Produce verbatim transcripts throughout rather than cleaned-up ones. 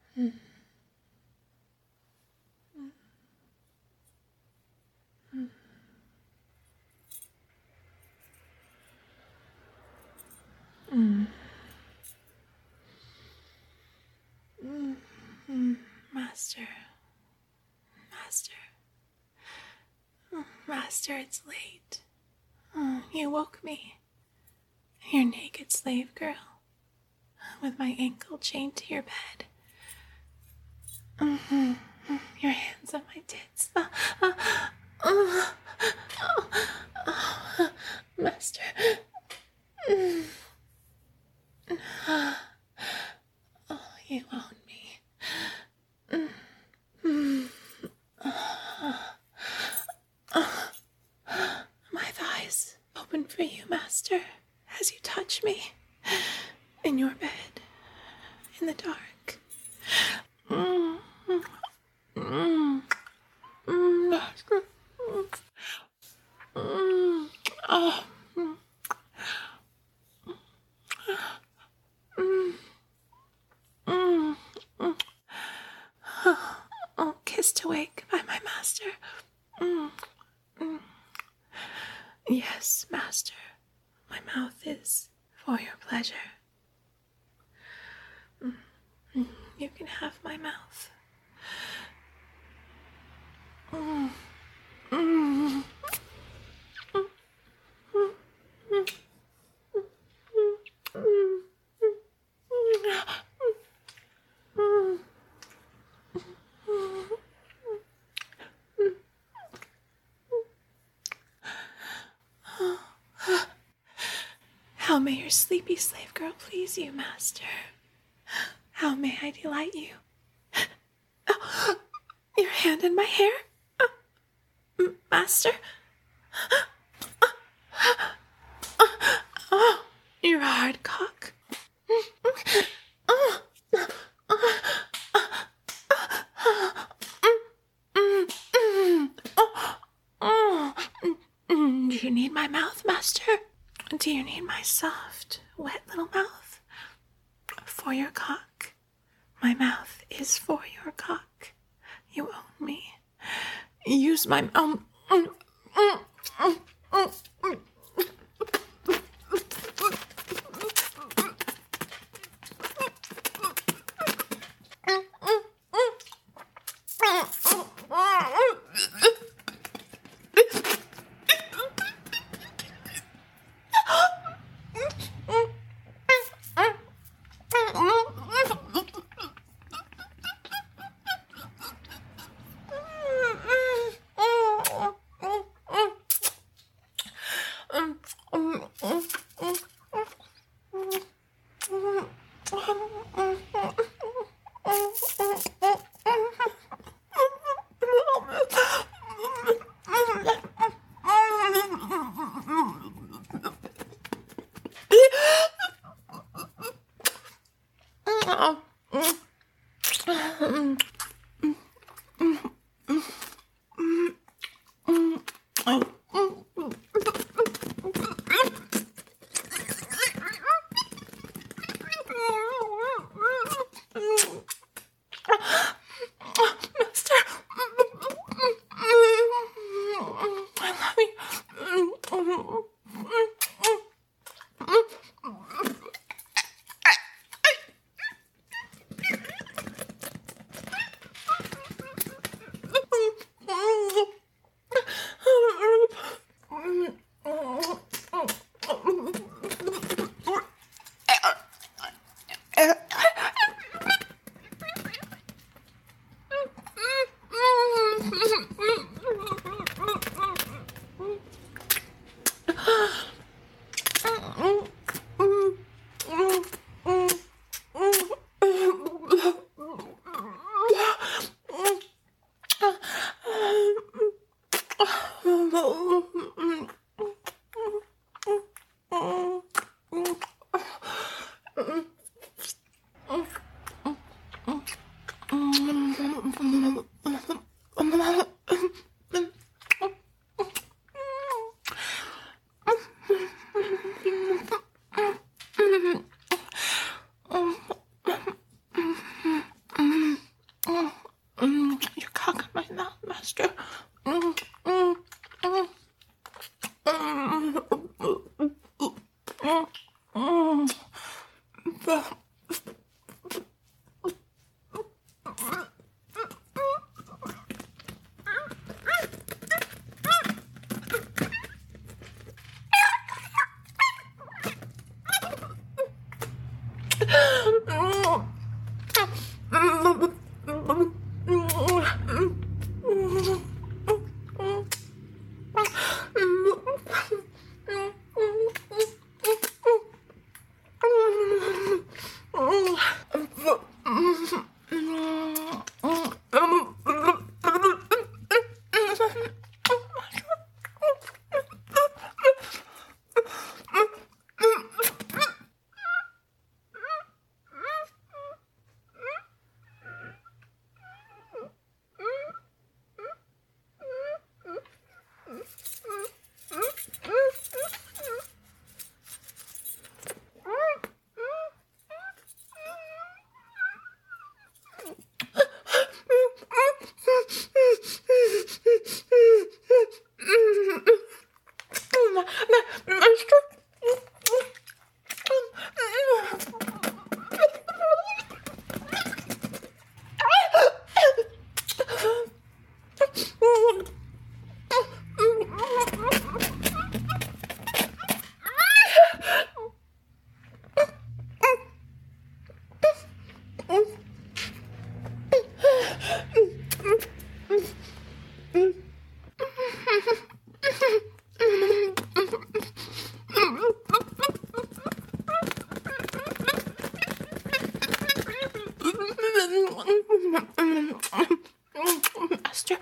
Mm. Mm. Mm. Mm. Mm. Master. Master. Oh, Master, it's late. Oh, you woke me. Your naked slave girl. With my ankle chained to your bed. Mm-hmm. Your hands on my tits. Uh, uh, uh, uh, uh, Master. Mm. Uh, oh, you own me. Mm. Mm. Uh, uh, my thighs open for you, Master, as you touch me in your bed in the dark. Mm. Mm. Mm. Master. Mm. Oh. Mm. Mm. Mm. Mm. Oh, kissed awake by my master. Mm. Mm. Yes, master. My mouth is for your pleasure. Mm. Mm. You can have my mouth. Mm. Mm. Mm. Mm. Mm. Mm. Mm. How may your sleepy slave girl please you, master? How may I delight you? Oh, your hand in my hair? Oh, m- master? Oh, your hard cock. Oh, oh. Do you need my mouth, master? Do you need my soft, wet little mouth? For your cock. My mouth is for your cock. You own me. Use my um. mm, mm, mm, mm, mm. Master, I love you. Master.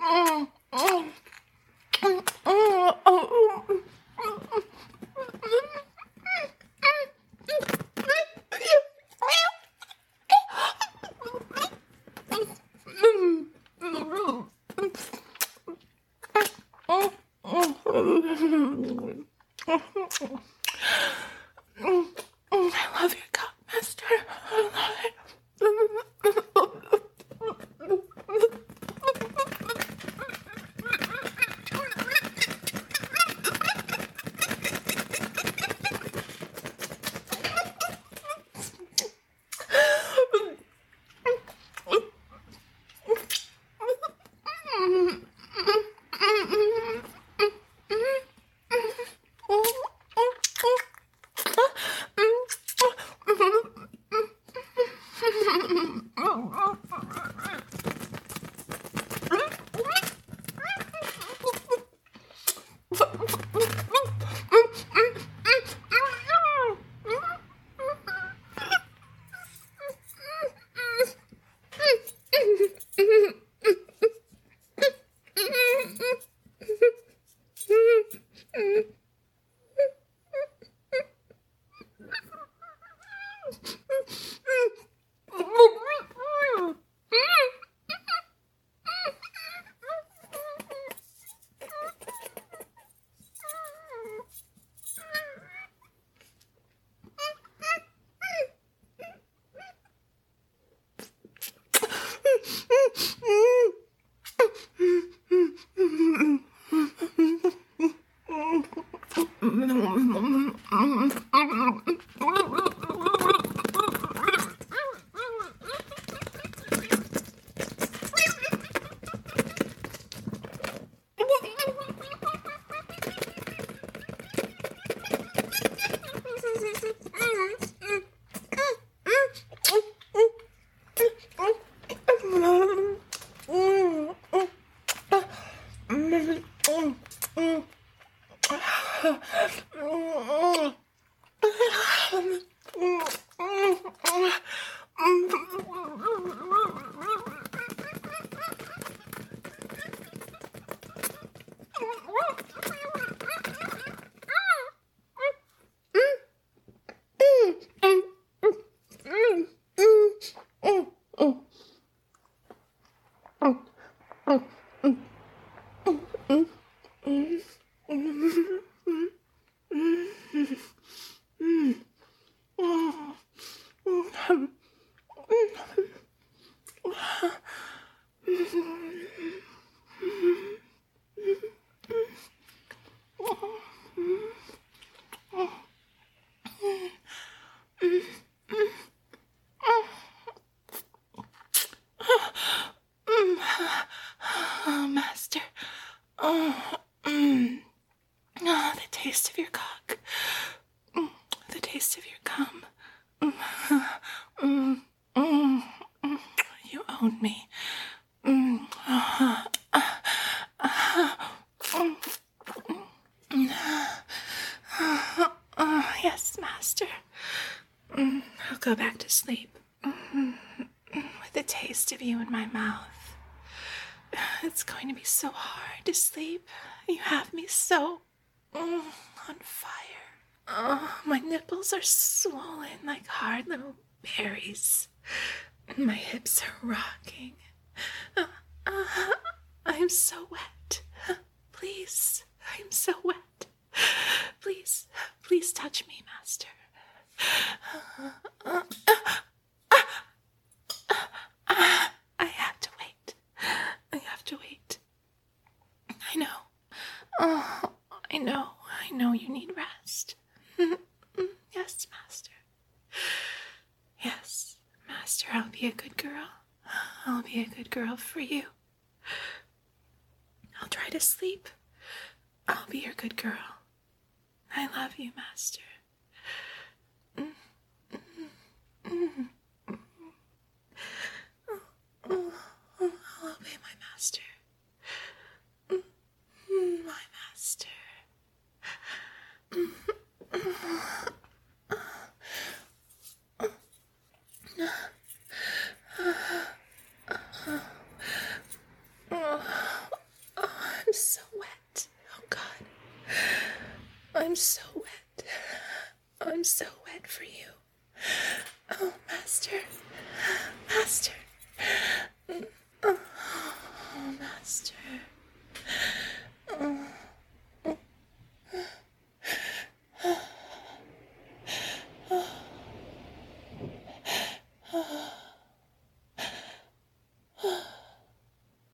I love your cup, Master. I love it. Oh, Master. Oh, mm. Oh, the taste of your cock. Mm. The taste of your cum. Mm. Mm. Mm. Mm. You own me. Mm. Uh, uh, uh, mm. Uh, uh, yes, Master. Mm. I'll go back to sleep. Mm. taste of you in my mouth. It's going to be so hard to sleep. You have me so mm, on fire. Oh, my nipples are swollen like hard little berries. My hips are rocking. Uh, uh, I'm so wet. Please, I'm so wet. Please, please touch me, Master. I have to wait. I have to wait. I know. Oh, I know. I know you need rest. Yes, Master. Yes, Master, I'll be a good girl. I'll be a good girl for you. I'll try to sleep. I'll be your good girl. I love you, Master. Mm, mm, mm, mm. Oh, oh, oh, I'll obey my master. Mm, mm, my master. Mm, mm. I'm so wet. Oh, God. I'm so wet. I'm so wet for you. Oh, Master. Master.